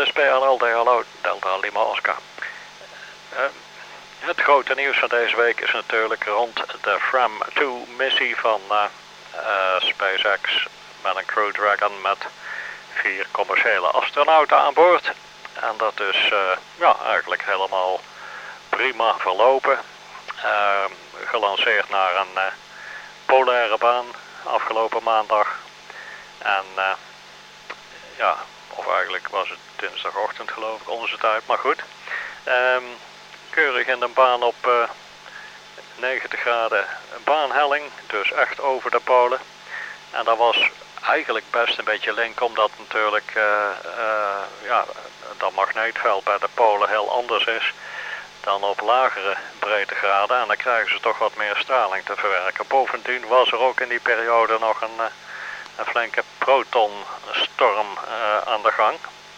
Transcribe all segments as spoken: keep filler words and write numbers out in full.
is P L L D, hallo, Delta Lima Oscar. Uh, het grote nieuws van deze week is natuurlijk rond de Fram twee missie van uh, uh, SpaceX met een Crew Dragon met vier commerciële astronauten aan boord. En dat is uh, ja, eigenlijk helemaal prima verlopen. Uh, gelanceerd naar een uh, polaire baan afgelopen maandag. En uh, ja, of eigenlijk was het dinsdagochtend geloof ik, onze tijd, maar goed. Um, keurig in de baan op uh, negentig graden baanhelling, dus echt over de polen. En dat was eigenlijk best een beetje link, omdat natuurlijk uh, uh, ja, dat magneetveld bij de polen heel anders is dan op lagere breedtegraden. En dan krijgen ze toch wat meer straling te verwerken. Bovendien was er ook in die periode nog een, een flinke protonstorm uh, aan de gang.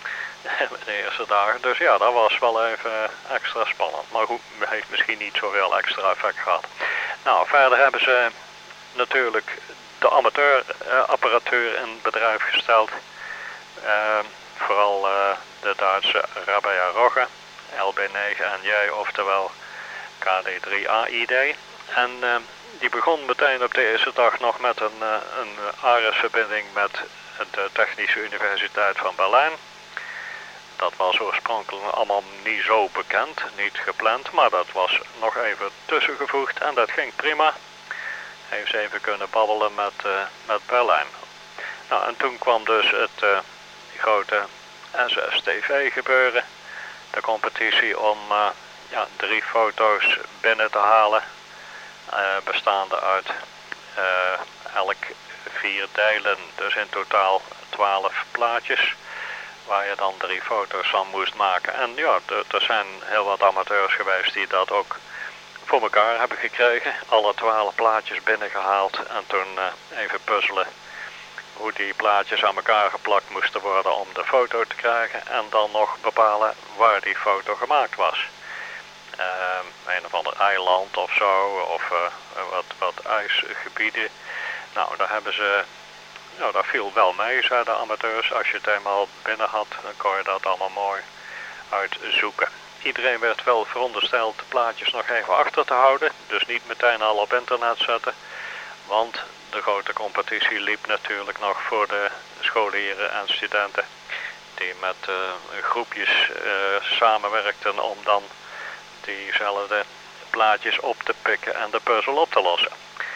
De eerste dagen. Dus ja, dat was wel even extra spannend. Maar goed, heeft misschien niet zoveel extra effect gehad. Nou, verder hebben ze natuurlijk de amateurapparatuur in bedrijf gesteld. Uh, vooral uh, de Duitse Rabea Rogge, L B negen N J, oftewel K D drie A I D. En uh, die begon meteen op de eerste dag nog met een, uh, een ARES-verbinding met de Technische Universiteit van Berlijn. Dat was oorspronkelijk allemaal niet zo bekend, niet gepland, maar dat was nog even tussengevoegd en dat ging prima. Heeft ze even kunnen babbelen met, uh, met Berlijn. Nou, en toen kwam dus het uh, grote S S T V gebeuren. De competitie om uh, ja, drie foto's binnen te halen, uh, bestaande uit uh, elk vier delen, dus in totaal twaalf plaatjes, waar je dan drie foto's van moest maken. En ja, er zijn heel wat amateurs geweest die dat ook voor elkaar hebben gekregen. Alle twaalf plaatjes binnengehaald en toen uh, even puzzelen hoe die plaatjes aan elkaar geplakt moesten worden om de foto te krijgen. En dan nog bepalen waar die foto gemaakt was. Uh, een of ander eiland of zo, of uh, wat, wat ijsgebieden. Nou, daar hebben ze... Nou, dat viel wel mee, zeiden de amateurs. Als je het eenmaal binnen had, dan kon je dat allemaal mooi uitzoeken. Iedereen werd wel verondersteld de plaatjes nog even achter te houden. Dus niet meteen al op internet zetten. Want de grote competitie liep natuurlijk nog voor de scholieren en studenten. Die met uh, groepjes uh, samenwerkten om dan diezelfde plaatjes op te pikken en de puzzel op te lossen.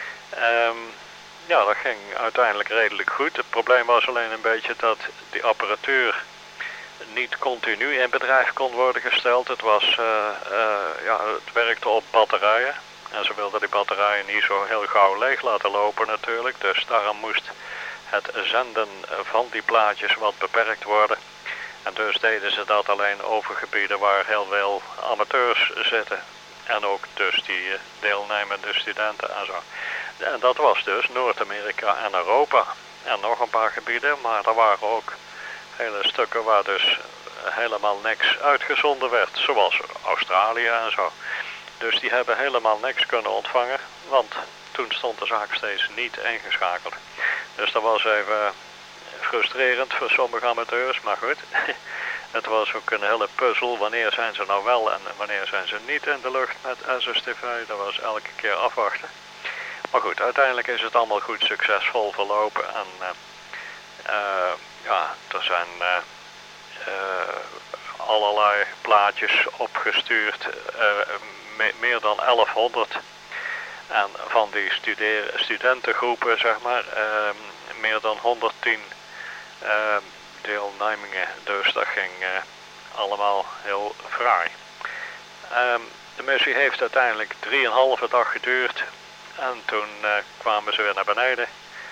Um, Ja, dat ging uiteindelijk redelijk goed. Het probleem was alleen een beetje dat die apparatuur niet continu in bedrijf kon worden gesteld. Het, was, uh, uh, ja, het werkte op batterijen. En ze wilden die batterijen niet zo heel gauw leeg laten lopen natuurlijk. Dus daarom moest het zenden van die plaatjes wat beperkt worden. En dus deden ze dat alleen over gebieden waar heel veel amateurs zitten. En ook dus die deelnemende studenten en zo. En dat was dus Noord-Amerika en Europa. En nog een paar gebieden, maar er waren ook hele stukken waar dus helemaal niks uitgezonden werd. Zoals Australië en zo. Dus die hebben helemaal niks kunnen ontvangen, want toen stond de zaak steeds niet ingeschakeld. Dus dat was even frustrerend voor sommige amateurs, maar goed. Het was ook een hele puzzel, wanneer zijn ze nou wel en wanneer zijn ze niet in de lucht met S S T V. Dat was elke keer afwachten. Maar goed, uiteindelijk is het allemaal goed succesvol verlopen. En uh, uh, ja, er zijn uh, uh, allerlei plaatjes opgestuurd. Uh, me meer dan elfhonderd. En van die studentengroepen, zeg maar, uh, meer dan honderdtien uh, deelnemingen. Dus dat ging uh, allemaal heel fraai. Um, de missie heeft uiteindelijk drieënhalve dag geduurd. En toen uh, kwamen ze weer naar beneden.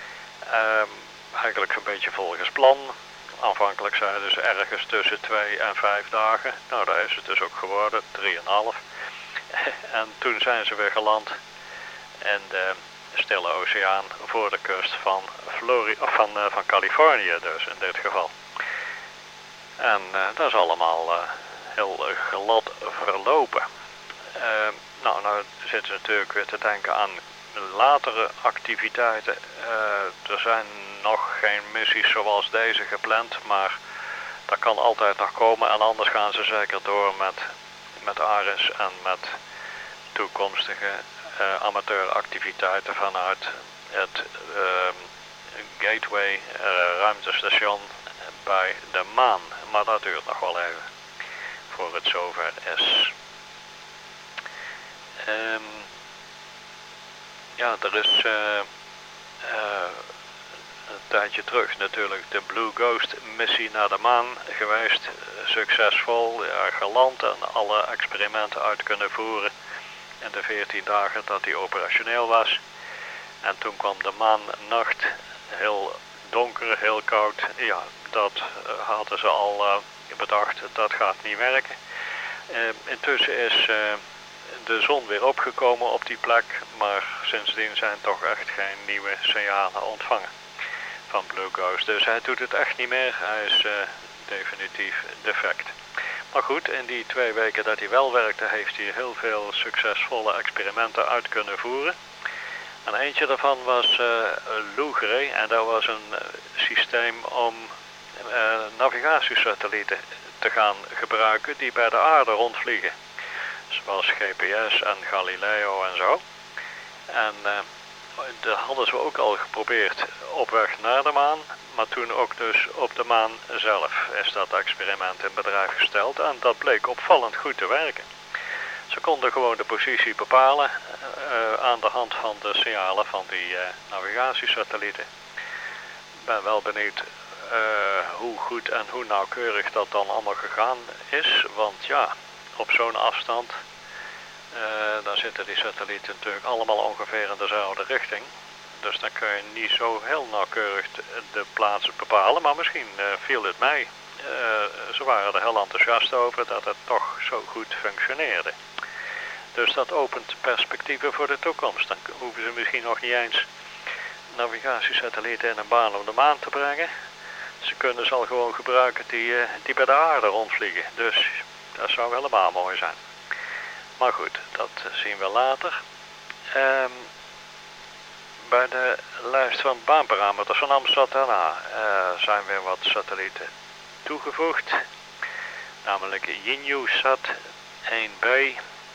Um, eigenlijk een beetje volgens plan. Aanvankelijk zeiden ze ergens tussen twee en vijf dagen. Nou, daar is het dus ook geworden, drieënhalf. En toen zijn ze weer geland in de Stille Oceaan voor de kust van, Florida, van, uh, van Californië dus in dit geval. En uh, dat is allemaal uh, heel uh, glad verlopen. Uh, nou, nou zitten ze natuurlijk weer te denken aan latere activiteiten. Uh, er zijn nog geen missies zoals deze gepland, maar dat kan altijd nog komen en anders gaan ze zeker door met, met ARIS en met toekomstige uh, amateuractiviteiten vanuit het uh, Gateway uh, ruimtestation bij de maan. Maar dat duurt nog wel even voor het zover is. Um, ja, er is uh, uh, een tijdje terug natuurlijk de Blue Ghost missie naar de maan geweest. Succesvol, ja, geland en alle experimenten uit kunnen voeren in de veertien dagen dat die operationeel was. En toen kwam de maannacht, heel donker, heel koud. Ja, dat uh, hadden ze al uh, bedacht, dat gaat niet werken. Uh, intussen is uh, de zon weer opgekomen op die plek, maar sindsdien zijn toch echt geen nieuwe signalen ontvangen van Blue Ghost. Dus hij doet het echt niet meer, hij is uh, definitief defect. Maar goed, in die twee weken dat hij wel werkte, heeft hij heel veel succesvolle experimenten uit kunnen voeren. En eentje daarvan was uh, Lougre en dat was een uh, systeem om uh, navigatiesatellieten te gaan gebruiken die bij de aarde rondvliegen. Zoals G P S en Galileo en zo. En uh, dat hadden ze ook al geprobeerd op weg naar de maan, maar toen ook dus op de maan zelf is dat experiment in bedrijf gesteld en dat bleek opvallend goed te werken. Ze konden gewoon de positie bepalen uh, aan de hand van de signalen van die uh, navigatiesatellieten. Ik ben wel benieuwd uh, hoe goed en hoe nauwkeurig dat dan allemaal gegaan is, want ja, op zo'n afstand Uh, dan zitten die satellieten natuurlijk allemaal ongeveer in dezelfde richting. Dus dan kun je niet zo heel nauwkeurig de plaats bepalen, maar misschien uh, viel het mee. Uh, ze waren er heel enthousiast over dat het toch zo goed functioneerde. Dus dat opent perspectieven voor de toekomst. Dan hoeven ze misschien nog niet eens navigatiesatellieten in een baan om de maan te brengen. Ze kunnen ze al gewoon gebruiken die, uh, die bij de aarde rondvliegen. Dus dat zou helemaal mooi zijn. Maar goed, dat zien we later. Um, bij de lijst van baanparameters van Amstrad N A uh, zijn weer wat satellieten toegevoegd. Namelijk JINUSat één B, uh,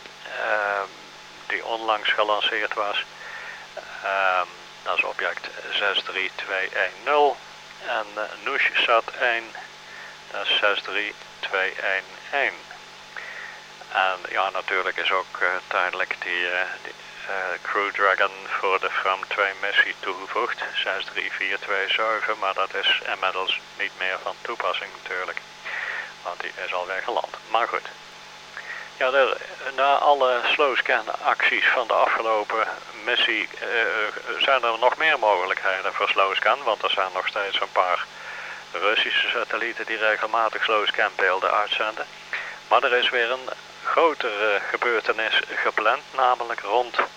die onlangs gelanceerd was. Uh, dat is object zes drie twee een nul. En uh, NuSat één, dat is zes drie twee een een. En ja, natuurlijk is ook uh, tijdelijk die, uh, die uh, Crew Dragon voor de Fram twee missie toegevoegd, zes drie vier twee zeven, maar dat is inmiddels niet meer van toepassing natuurlijk, want die is alweer geland. Maar goed, ja, de, na alle slowscan acties van de afgelopen missie uh, zijn er nog meer mogelijkheden voor slowscan, want er zijn nog steeds een paar Russische satellieten die regelmatig slowscan beelden uitzenden. Maar er is weer een grotere gebeurtenis gepland, namelijk rond uh,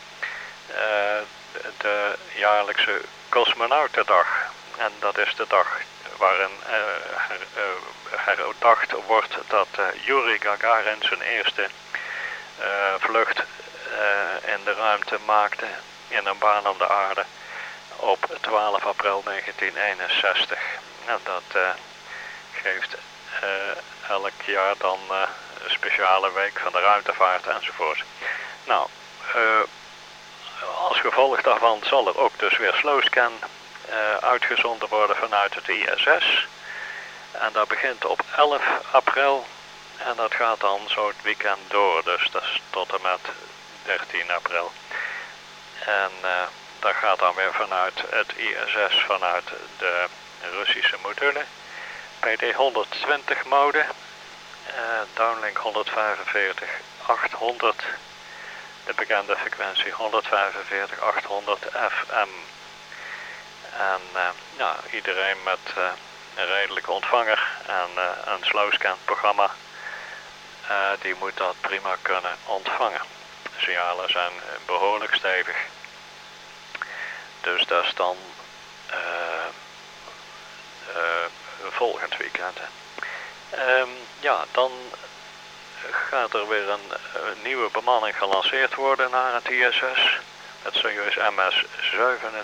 de jaarlijkse cosmonautendag. En dat is de dag waarin uh, her, uh, herdacht wordt dat uh, Yuri Gagarin zijn eerste uh, vlucht uh, in de ruimte maakte in een baan om de aarde op twaalf april negentien eenenzestig. En dat uh, geeft uh, elk jaar dan uh, een speciale week van de ruimtevaart enzovoort. Nou, uh, als gevolg daarvan zal er ook dus weer slowscan uh, uitgezonden worden vanuit het I S S. En dat begint op elf april en dat gaat dan zo het weekend door, dus dat is tot en met dertien april. En uh, dat gaat dan weer vanuit het I S S, vanuit de Russische module. P D honderdtwintig mode, uh, downlink honderdvijfenveertig achthonderd, de bekende frequentie honderdvijfenveertig achthonderd F M. En uh, ja, iedereen met uh, een redelijke ontvanger en uh, een slowscan programma, uh, die moet dat prima kunnen ontvangen. De signalen zijn behoorlijk stevig. Dus dat is dan uh, uh, volgend weekend. Um, ja, dan gaat er weer een, een nieuwe bemanning gelanceerd worden naar het I S S. Het Soyuz M S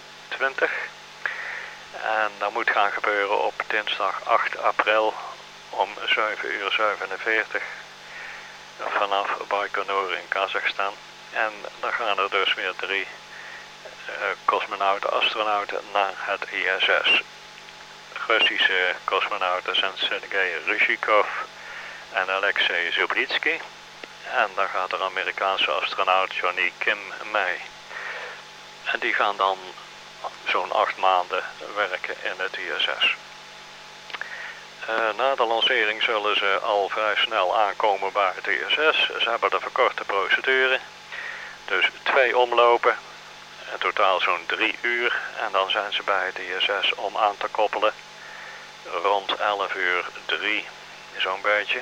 zevenentwintig. En dat moet gaan gebeuren op dinsdag acht april om zeven uur zevenenveertig vanaf Baikonur in Kazachstan. En dan gaan er dus weer drie uh, cosmonauten, astronauten naar het I S S. Russische cosmonauten zijn Sergei Ryzhikov en Alexei Zhublitsky. En dan gaat er Amerikaanse astronaut Johnny Kim mee. En die gaan dan zo'n acht maanden werken in het I S S. Uh, na de lancering zullen ze al vrij snel aankomen bij het I S S. Ze hebben de verkorte procedure. Dus twee omlopen. In totaal zo'n drie uur. En dan zijn ze bij het I S S om aan te koppelen. Rond elf uur drie, zo'n beetje.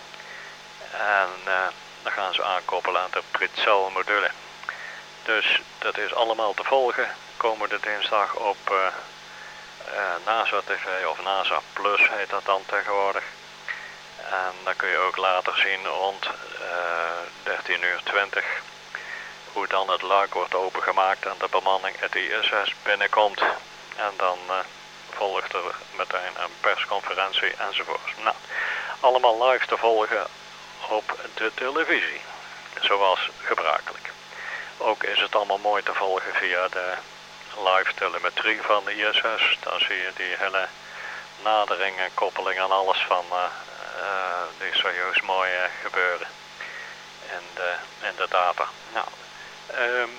En uh, dan gaan ze aankoppelen aan de Pritzel module. Dus dat is allemaal te volgen. Komende dinsdag op uh, uh, NASA T V of NASA Plus heet dat dan tegenwoordig. En dan kun je ook later zien rond uh, dertien uur twintig hoe dan het luik wordt opengemaakt en de bemanning het I S S binnenkomt. En dan uh, volgt er meteen een persconferentie enzovoort. Nou, allemaal live te volgen op de televisie, zoals gebruikelijk. Ook is het allemaal mooi te volgen via de live telemetrie van de I S S. Dan zie je die hele nadering en koppeling en alles van uh, uh, die serieus mooi uh, gebeuren in de, in de data. Nou, um,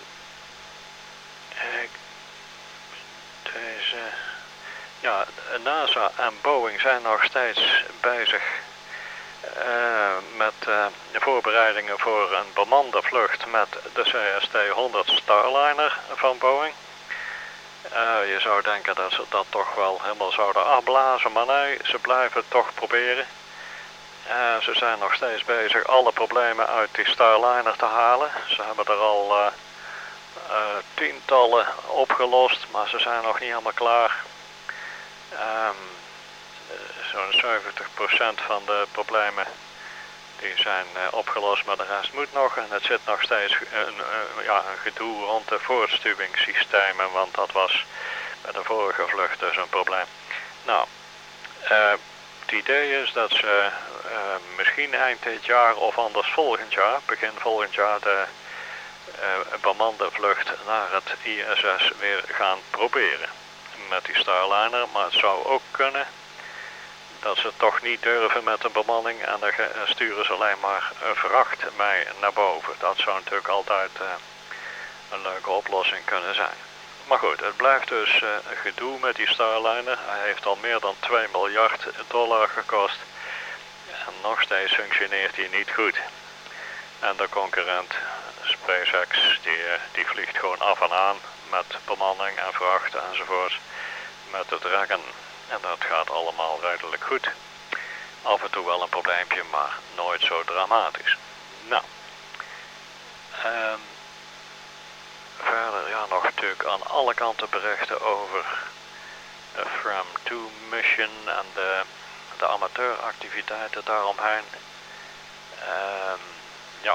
ik, deze, ja, NASA en Boeing zijn nog steeds bezig Uh, met uh, de voorbereidingen voor een bemande vlucht met de C S T honderd Starliner van Boeing. Uh, je zou denken dat ze dat toch wel helemaal zouden afblazen, maar nee, ze blijven het toch proberen. Uh, ze zijn nog steeds bezig alle problemen uit die Starliner te halen. Ze hebben er al uh, uh, tientallen opgelost, maar ze zijn nog niet helemaal klaar. Um, Zo'n zeventig procent van de problemen die zijn uh, opgelost, maar de rest moet nog. En het zit nog steeds een, uh, ja, een gedoe rond de voortstuwingssystemen, want dat was bij de vorige vlucht dus een probleem. Nou, uh, het idee is dat ze uh, misschien eind dit jaar of anders volgend jaar, begin volgend jaar, de uh, bemande vlucht naar het I S S weer gaan proberen met die Starliner. Maar het zou ook kunnen dat ze toch niet durven met een bemanning en dan sturen ze alleen maar een vracht mee naar boven. Dat zou natuurlijk altijd uh, een leuke oplossing kunnen zijn. Maar goed, het blijft dus uh, een gedoe met die Starliner. Hij heeft al meer dan twee miljard dollar gekost. En nog steeds functioneert hij niet goed. En de concurrent SpaceX, die, uh, die vliegt gewoon af en aan met bemanning en vracht enzovoort met de Dragon. En dat gaat allemaal redelijk goed. Af en toe wel een probleempje, maar nooit zo dramatisch. Nou, um, verder ja nog natuurlijk aan alle kanten berichten over de Fram twee mission en de, de amateuractiviteiten daaromheen. Um, ja.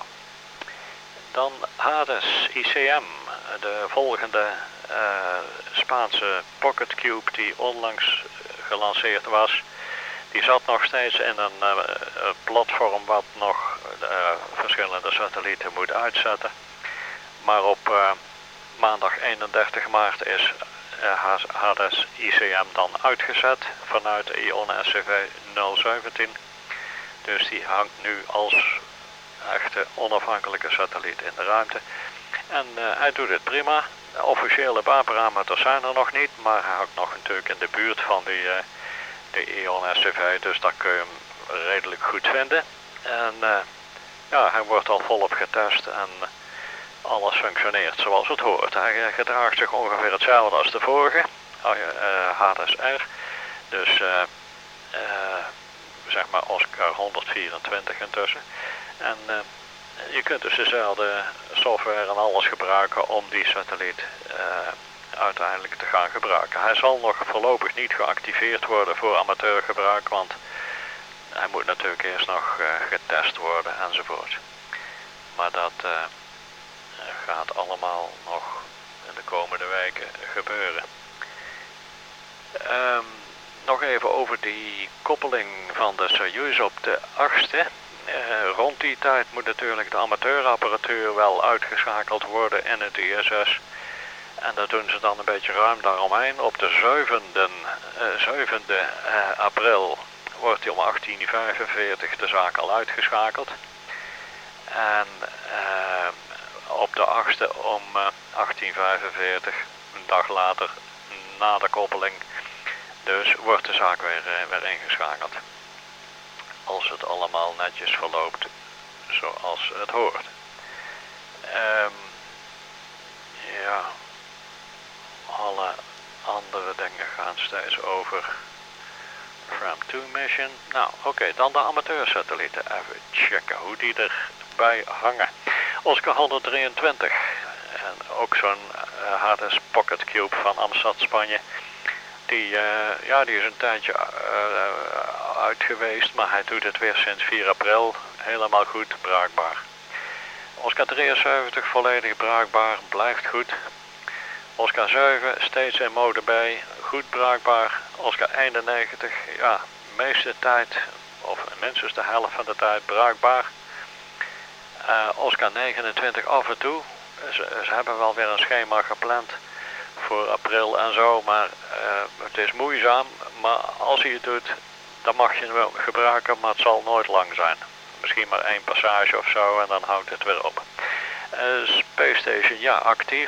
Dan Hades I C M, de volgende uh, Spaanse Pocket Cube die onlangs gelanceerd was. Die zat nog steeds in een uh, platform wat nog uh, verschillende satellieten moet uitzetten. Maar op uh, maandag eenendertig maart is uh, Hades I C M dan uitgezet vanuit de Ion S C V nul zeventien. Dus die hangt nu als echte onafhankelijke satelliet in de ruimte. En uh, hij doet het prima. De officiële baanparameters zijn er nog niet, maar hij hangt nog natuurlijk in de buurt van die, uh, de Ion S C V, dus daar kun je hem redelijk goed vinden. En uh, ja, hij wordt al volop getest en alles functioneert zoals het hoort. Hij uh, gedraagt zich ongeveer hetzelfde als de vorige, uh, Hades R. Dus uh, uh, zeg maar Oscar honderdvierentwintig intussen. En uh, je kunt dus dezelfde software en alles gebruiken om die satelliet uh, uiteindelijk te gaan gebruiken. Hij zal nog voorlopig niet geactiveerd worden voor amateurgebruik, want hij moet natuurlijk eerst nog uh, getest worden enzovoort. Maar dat uh, gaat allemaal nog in de komende weken gebeuren. Um, nog even over die koppeling van de Soyuz op de achtste. Uh, rond die tijd moet natuurlijk de amateurapparatuur wel uitgeschakeld worden in het I S S. En dat doen ze dan een beetje ruim daaromheen. Op de zevende, uh, zevende uh, april wordt die om achttien vijfenveertig de zaak al uitgeschakeld. En uh, op de achtste om uh, achttien vijfenveertig, een dag later na de koppeling, dus wordt de zaak weer, uh, weer ingeschakeld. Als het allemaal netjes verloopt zoals het hoort. Um, ja, alle andere dingen gaan steeds over Fram twee mission. Nou, oké, okay, dan de amateursatellieten. Even checken hoe die erbij hangen. Oscar honderddrieëntwintig. En ook zo'n uh, H D S Pocket Cube van Amstad, Spanje. Die, uh, ja, die is een tijdje uh, uit geweest, maar hij doet het weer sinds vier april. Helemaal goed, bruikbaar. Oscar drieënzeventig volledig bruikbaar, blijft goed. Oscar zeven steeds in mode B, goed bruikbaar. Oscar eenennegentig, ja, de meeste tijd, of minstens de helft van de tijd bruikbaar. Uh, Oscar negenentwintig af en toe. Ze, ze hebben wel weer een schema gepland voor april en zo, maar uh, het is moeizaam. Maar als hij het doet, dan mag je hem wel gebruiken, maar het zal nooit lang zijn. Misschien maar één passage of zo en dan houdt het weer op. Uh, Space Station, ja, actief.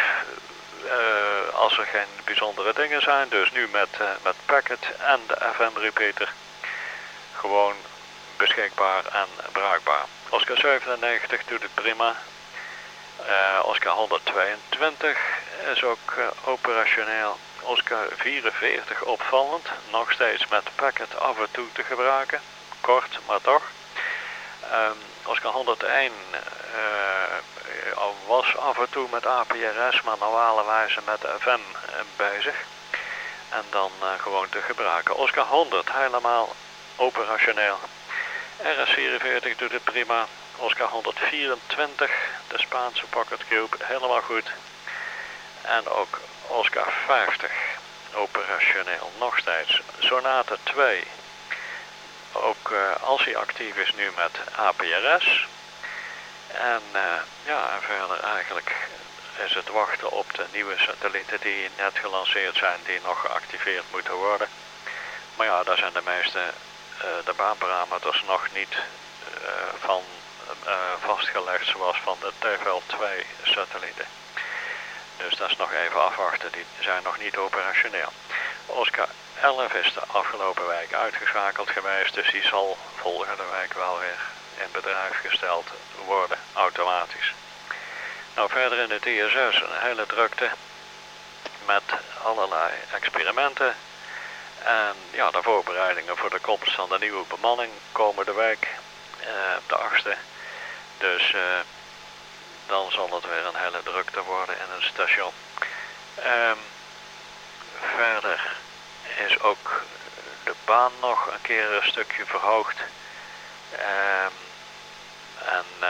Uh, als er geen bijzondere dingen zijn, dus nu met, uh, met Packet en de F M repeater. Gewoon beschikbaar en bruikbaar. Oscar zevenennegentig doet het prima. Uh, Oscar honderdtweeëntwintig is ook uh, operationeel. Oscar vierenveertig opvallend, nog steeds met Packet af en toe te gebruiken. Kort, maar toch. Um, Oscar honderdéén uh, was af en toe met A P R S, maar normalerwijze met F M uh, bezig. En dan uh, gewoon te gebruiken. Oscar honderd helemaal operationeel. R S vierenveertig doet het prima. Oscar honderdvierentwintig, de Spaanse Pocket Cube, helemaal goed. En ook Oscar vijftig, operationeel, nog steeds. Sonata twee, ook uh, als hij actief is nu met A P R S. En uh, ja, en verder eigenlijk is het wachten op de nieuwe satellieten die net gelanceerd zijn, die nog geactiveerd moeten worden. Maar ja, daar zijn de meeste, uh, de baanparameters nog niet uh, van uh, vastgelegd zoals van de T V L twee satellieten. Dus dat is nog even afwachten, die zijn nog niet operationeel. Oscar elf is de afgelopen week uitgeschakeld geweest, dus die zal volgende week wel weer in bedrijf gesteld worden, automatisch. Nou, verder in het I S S een hele drukte met allerlei experimenten. En ja, de voorbereidingen voor de komst van de nieuwe bemanning komende week, uh, de achtste. Dus uh, dan zal het weer een hele drukte worden in het station. Um, verder is ook de baan nog een keer een stukje verhoogd. Um, en uh,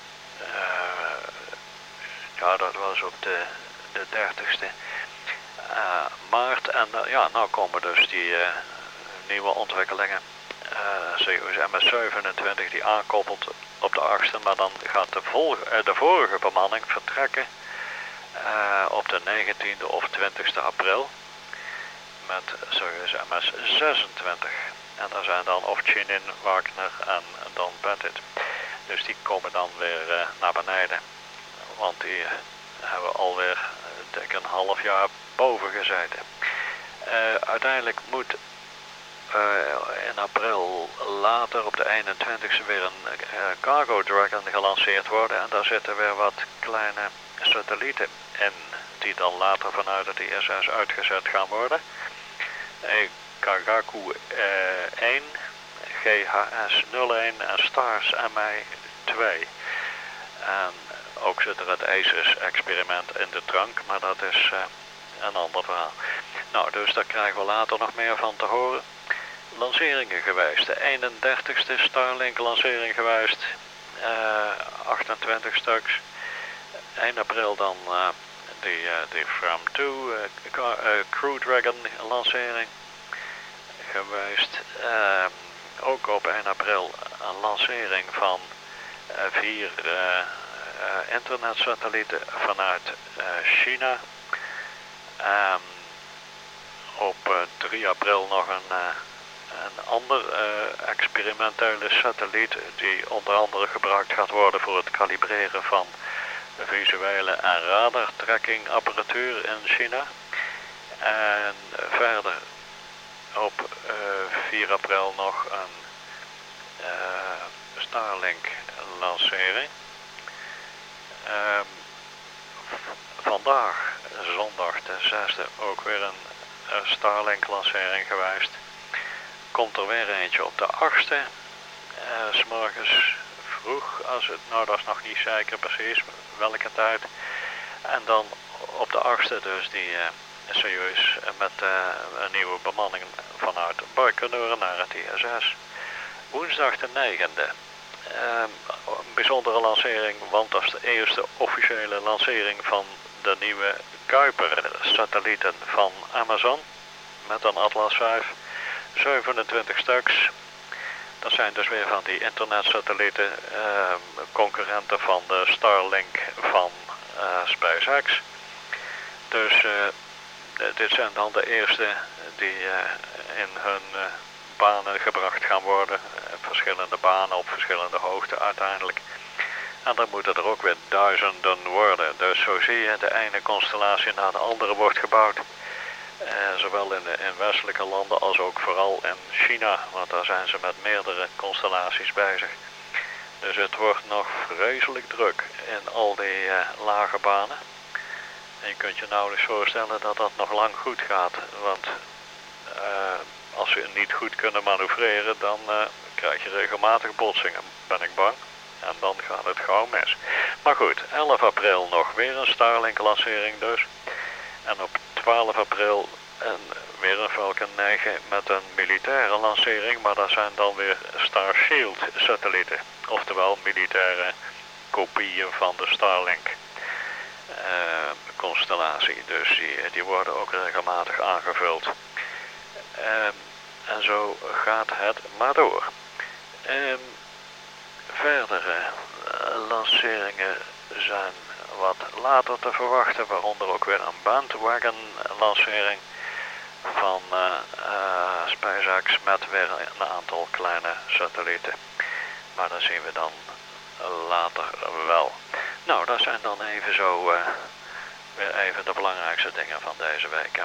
uh, ja, dat was op de, de dertigste uh, maart. En uh, ja, nou komen dus die uh, nieuwe ontwikkelingen. Uh, C O S M S zevenentwintig die aankoppelt op de achtste, maar dan gaat de, volge, uh, de vorige bemanning vertrekken uh, op de negentiende of twintigste april met C O S M S zesentwintig. En daar zijn dan Ovchinin, Wagner en dan Pettit. Dus die komen dan weer uh, naar beneden. Want die uh, hebben alweer uh, dik een half jaar boven gezeten. Uh, uiteindelijk moet uh, in april later op de eenentwintigste weer een uh, Cargo Dragon gelanceerd worden. En daar zitten weer wat kleine satellieten in. Die dan later vanuit het I S S uitgezet gaan worden. Uh, Kagaku uh, één, G H S nul één en Stars M I twee. En ook zit er het ACES-experiment in de trunk, maar dat is uh, een ander verhaal. Nou, dus daar krijgen we later nog meer van te horen. Lanceringen geweest. De eenendertigste Starlink-lancering geweest. Uh, achtentwintig stuks. eind april dan uh, die, uh, die Fram twee uh, uh, Crew Dragon lancering geweest. Uh, ook op één april een lancering van uh, vier uh, uh, internetsatellieten vanuit uh, China. Um, op uh, drie april nog een, uh, een ander uh, experimentele satelliet die onder andere gebruikt gaat worden voor het kalibreren van visuele en radar tracking apparatuur in China. En verder op uh, vier april nog een uh, Starlink lancering. Um, vandaag, zondag de zesde, ook weer een uh, Starlink lancering geweest. Komt er weer eentje op de achtste, uh, 's morgens vroeg, als het, nou dat is nog niet zeker precies welke tijd. En dan op de achtste dus die uh, serieus met uh, een nieuwe bemanning vanuit Baikonur naar het I S S. Woensdag de negende. Uh, een bijzondere lancering, want dat is de eerste officiële lancering van de nieuwe Kuiper-satellieten van Amazon. Met een Atlas vijf, zevenentwintig stuks. Dat zijn dus weer van die internetsatellieten, uh, concurrenten van de Starlink van uh, SpaceX. Dus uh, dit zijn dan de eerste die uh, in hun uh, banen gebracht gaan worden. Uh, verschillende banen op verschillende hoogten uiteindelijk. En dan moeten er ook weer duizenden worden. Dus zo zie je, de ene constellatie na de andere wordt gebouwd. Uh, zowel in, de, in westelijke landen als ook vooral in China. Want daar zijn ze met meerdere constellaties bezig. Dus het wordt nog vreselijk druk in al die uh, lage banen. En je kunt je nauwelijks voorstellen dat dat nog lang goed gaat. Want uh, als ze niet goed kunnen manoeuvreren, dan uh, krijg je regelmatig botsingen, ben ik bang. En dan gaat het gauw mis. Maar goed, elf april nog weer een Starlink lancering dus. En op twaalf april een, weer een Falcon negen met een militaire lancering. Maar dat zijn dan weer Starshield satellieten. Oftewel militaire kopieën van de Starlink uh, constellatie. Dus die, die worden ook regelmatig aangevuld. Uh, en zo gaat het maar door. Uh, verdere uh, lanceringen zijn wat later te verwachten, waaronder ook weer een bandwagon lancering van uh, uh, SpaceX met weer een aantal kleine satellieten. Maar dat zien we dan later wel. Nou, dat zijn dan even zo uh, weer even de belangrijkste dingen van deze week. En